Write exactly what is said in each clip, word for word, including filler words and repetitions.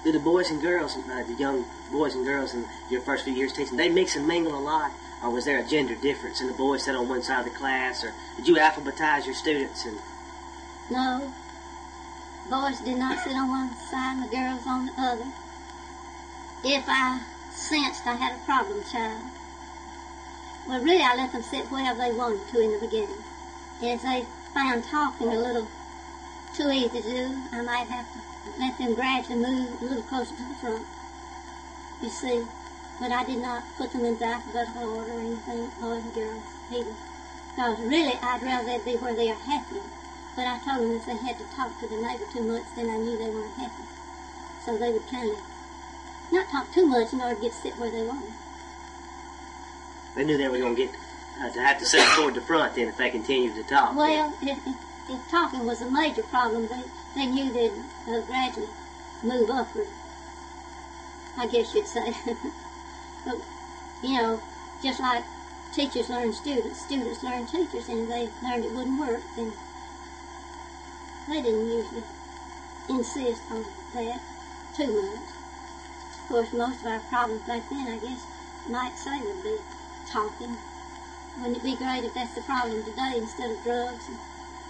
Do the boys and girls, uh, the young boys and girls in your first few years teaching, they mix and mingle a lot? Or was there a gender difference and the boys sat on one side of the class? Or did you alphabetize your students? And No. Boys did not sit on one side and the girls on the other. If I sensed I had a problem child, well, really, I let them sit wherever they wanted to in the beginning. And if they found talking a little too easy to do, I might have to let them gradually move a little closer to the front, you see. But I did not put them in alphabetical order or anything, boys and girls either. Because really, I'd rather they be where they are happy. But I told them if they had to talk to the neighbor too much, then I knew they weren't happy. So they would kind of not talk too much in order to get to sit where they wanted. they knew they were going to get uh, to have to sit toward the front then if they continued to talk. Well, if, if, if talking was a major problem, they, they knew they'd uh, gradually move upward, I guess you'd say. But, you know, just like teachers learn students, students learn teachers, and if they learned it wouldn't work, then they didn't usually insist on that too much. Of course, most of our problems back then, I guess, you might say would be talking. Wouldn't it be great if that's the problem today instead of drugs and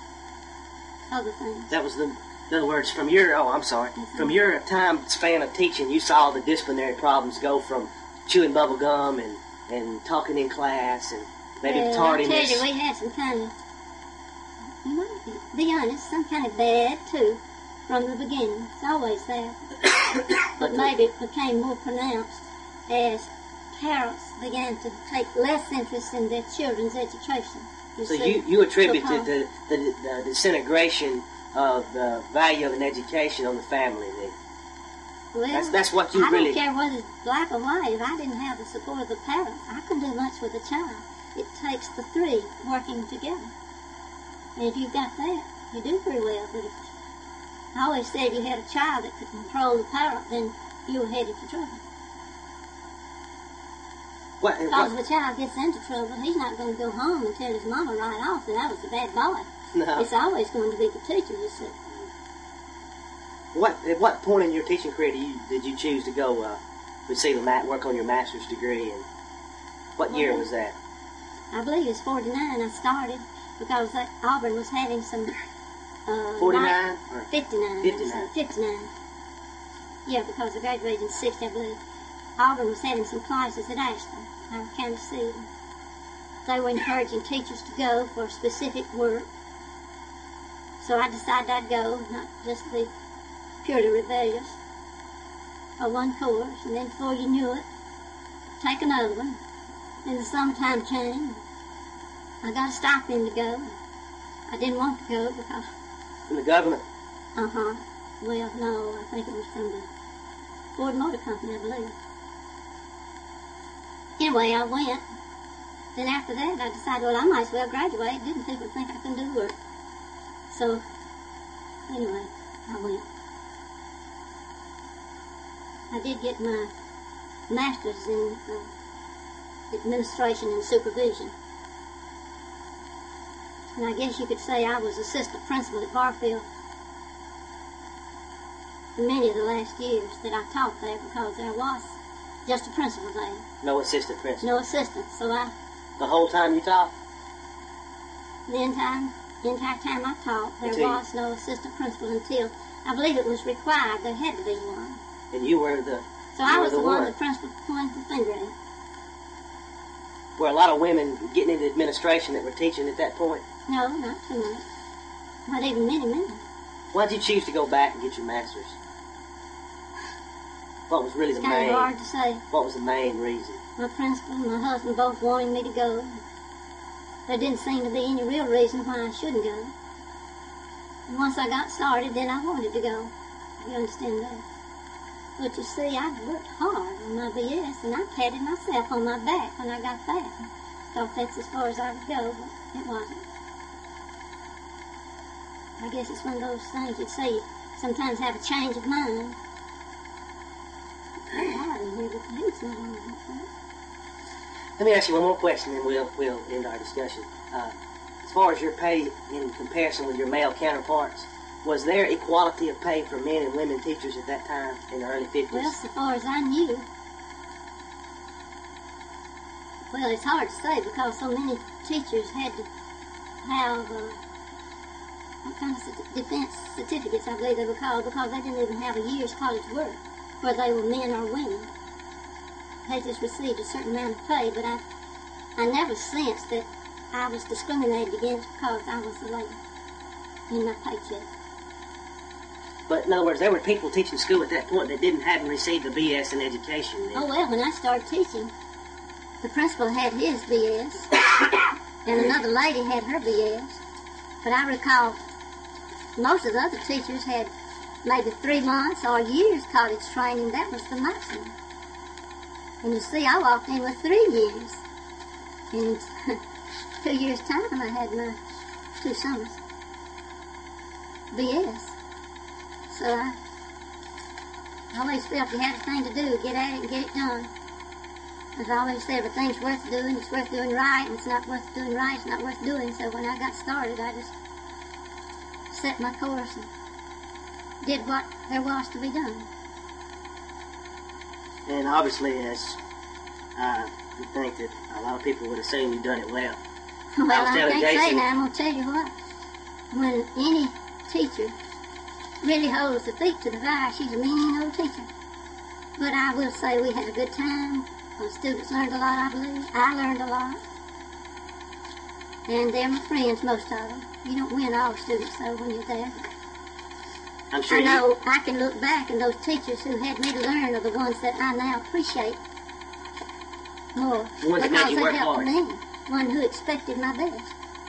other things? That was the, in other words, from your, oh, I'm sorry, Mm-hmm. from your time span of teaching, you saw the disciplinary problems go from chewing bubble gum and, and talking in class and maybe well, I tardiness. tell you, we had some kind of, you might be honest, some kind of bad, too, from the beginning. It's always there. But maybe it became more pronounced as parents began to take less interest in their children's education. You So see, you, you attribute because- the, the, the, the disintegration of the value of an education on the family then. Well, That's, that's what you I really... don't care whether it's black or white. If I didn't have the support of the parents, I couldn't do much with a child. It takes the three working together. And if you've got that, you do pretty well. But if, I always said if you had a child that could control the parent, then you were headed for trouble. What, Because what, if a child gets into trouble, he's not going to go home and tell his mama right off that I was a bad boy. no. It's always going to be the teacher, you see. What, at what point in your teaching career did you, did you choose to go uh, receive a ma- work on your master's degree? And what year Well, was that? I believe it's forty-nine I started because uh, Auburn was having some... Uh, forty-nine? Or fifty-nine. fifty-nine. fifty-nine. Yeah, because I graduated in sixty, I believe. Auburn was having some classes at Ashland, our county seat. They were encouraging teachers to go for specific work. So I decided I'd go, not just be purely rebellious, for one course, and then before you knew it, take another one. Then the summertime came. I got a stipend to go. I didn't want to go because From the government? Uh-huh. Well, no, I think it was from the Ford Motor Company, I believe. Anyway, I went. Then after that, I decided, well, I might as well graduate. Didn't people think I couldn't do work? So, anyway, I went. I did get my master's in uh, administration and supervision. And I guess you could say I was assistant principal at Barfield for many of the last years that I taught there because there was just a principal there, No assistant principal? no assistant. So I, The whole time you taught? the entire, the entire time I taught, there Until you- was no assistant principal until I believe it was required there had to be one. And you were the... So you I were was the the one one. the principal pointed the finger at. Were a lot of women getting into administration that were teaching at that point? No, not too much. Not even many men. Why did you choose to go back and get your master's? What was really It's the kind main... of hard to say. What was the main reason? My principal and my husband both wanting me to go. There didn't seem to be any real reason why I shouldn't go. And once I got started, then I wanted to go. You understand that? But you see, I worked hard on my B S, and I patted myself on my back when I got back. Thought that's as far as I would go, but it wasn't. I guess it's one of those things you'd say you sometimes have a change of mind. It's hard in here, but the heat's not on that far. Let me ask you one more question, and we'll we'll end our discussion. Uh, as far as your pay in comparison with your male counterparts, Was there equality of pay for men and women teachers at that time in the early fifties? Well, so far as I knew, well, it's hard to say because so many teachers had to have uh, what kind of certi- defense certificates, I believe they were called, because they didn't even have a year's college work, whether they were men or women. They just received a certain amount of pay, but I, I never sensed that I was discriminated against because I was a lady in my paycheck. But in other words, there were people teaching school at that point that didn't hadn't received a B S in education. Then. Oh well, when I started teaching, the principal had his B S, and another lady had her B S. But I recall most of the other teachers had maybe three months or a year's college training. That was the maximum. And you see, I walked in with three years. In two years' time, I had my two summers B S. So I always felt you had a thing to do, get at it and get it done. As I always said, everything's worth doing, it's worth doing right, and it's not worth doing right, it's not worth doing. So when I got started, I just set my course and did what there was to be done. And obviously, as uh, you think that a lot of people would assume you've done it well. Well, I was I telling can't say Jason- now, I'm going to tell you what. When any teacher really holds the feet to the fire, she's a mean old teacher. But I will say we had a good time. The students learned a lot, I believe. I learned a lot. And they're my friends, most of them. You don't win all students, though, when you're there. I'm sure I you... know I can look back, and those teachers who had me to learn are the ones that I now appreciate more. The ones that made because you they work helped hard. me, one who expected my best.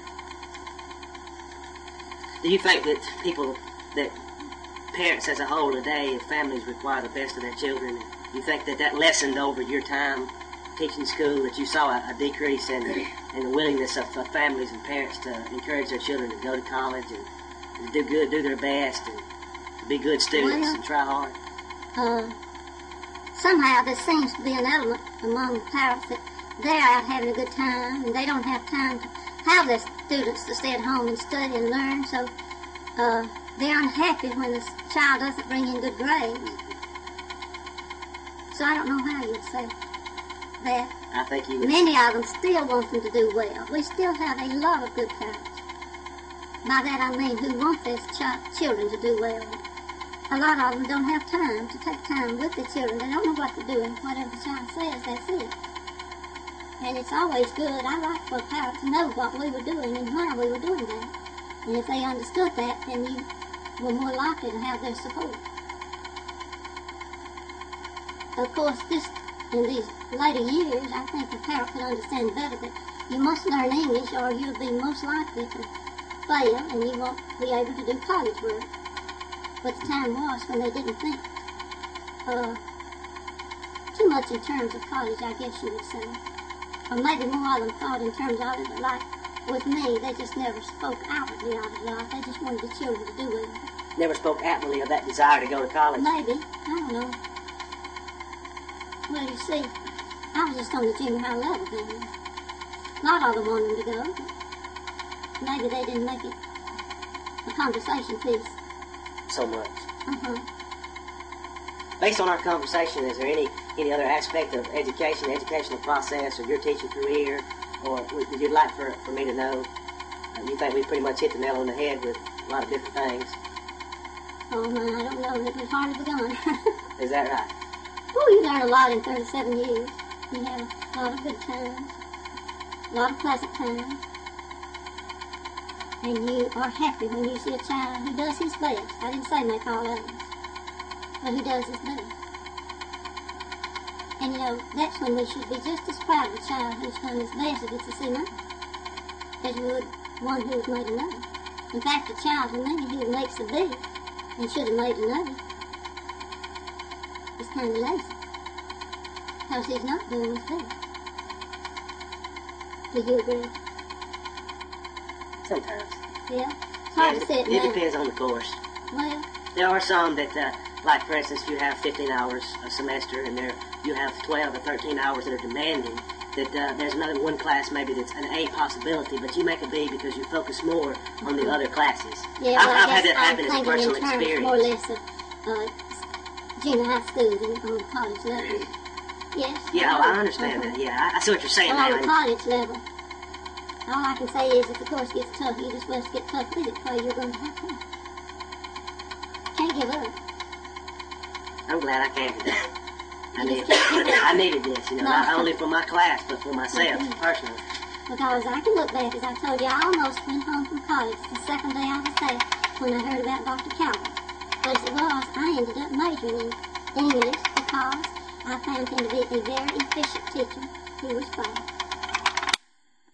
Do you think that people, that parents as a whole today, families require the best of their children? Do you think that that lessened over your time teaching school, that you saw a, a decrease in, in the willingness of, of families and parents to encourage their children to go to college and, and do good, do their best, and to be good students Well, and try hard? Uh, somehow there seems to be an element among the parents that they're out having a good time and they don't have time to have their students to stay at home and study and learn, so uh, they're unhappy when the child doesn't bring in good grades. So I don't know how you'd say that. I think you would. Many of them still want them to do well. We still have a lot of good parents. By that I mean who want their ch- children to do well. A lot of them don't have time to take time with the children. They don't know what to do, and whatever the child says, that's it. And it's always good. I like for parents to know what we were doing and why we were doing that. And if they understood that, then you were more likely to have their support. Of course, this in these later years, I think the parent could understand better that you must learn English or you'll be most likely to fail and you won't be able to do college work. But the time was when they didn't think uh, too much in terms of college, I guess you would say. Or maybe more of them thought in terms of it, but like with me, they just never spoke outwardly of it a lot. They just wanted the children to do well. Never spoke outwardly of that desire to go to college. Maybe. I don't know. Well, you see, I was just on the junior high level then. A lot of them wanted them to go, but maybe they didn't make it a conversation piece. So much. Uh-huh. Based on our conversation, is there any, any other aspect of education, the educational process, or your teaching career, or would you'd like for, for me to know? Uh, you think we pretty much hit the nail on the head with a lot of different things. Oh, man, I don't know. It was hardly begun. Is that right? Oh, you learn a lot in thirty-seven years. You have a lot of good times, a lot of pleasant times. And you are happy when you see a child who does his best. I didn't say make all others, but who does his best. And you know, that's when we should be just as proud of a child who's done his best if it's a C minor, as we would one who's made another. In fact, a child who maybe who makes a B and should have made another is kind of lazy, because he's not doing his best. Do you agree? Sometimes. Yeah? It's hard Yeah, to say it it now. depends on the course. Well, There are some that uh, like for instance, you have fifteen hours a semester, and there you have twelve or thirteen hours that are demanding. That uh, there's another one class maybe that's an A possibility, but you make a B because you focus more on the other classes. Yeah, I've, well, I've I had guess that happen I'm as a thinking personal in terms experience. more or less of uh, junior high school than on the college level. Yes. Yeah, oh, I understand uh-huh. that. Yeah, I, I see what you're saying Well, on now. the college level, all I can say is if the course gets tough, you just must get tough with it, or you're going to have to. Can't give up. I'm glad I came to that. I, You need, just can't give up. I needed this, you know, No. not only for my class, but for myself, Mhm. personally. Because I can look back, as I told you, I almost went home from college the second day I was there when I heard about Doctor Calvin. But as it was, I ended up majoring in English because I found him to be a very efficient teacher who was fast.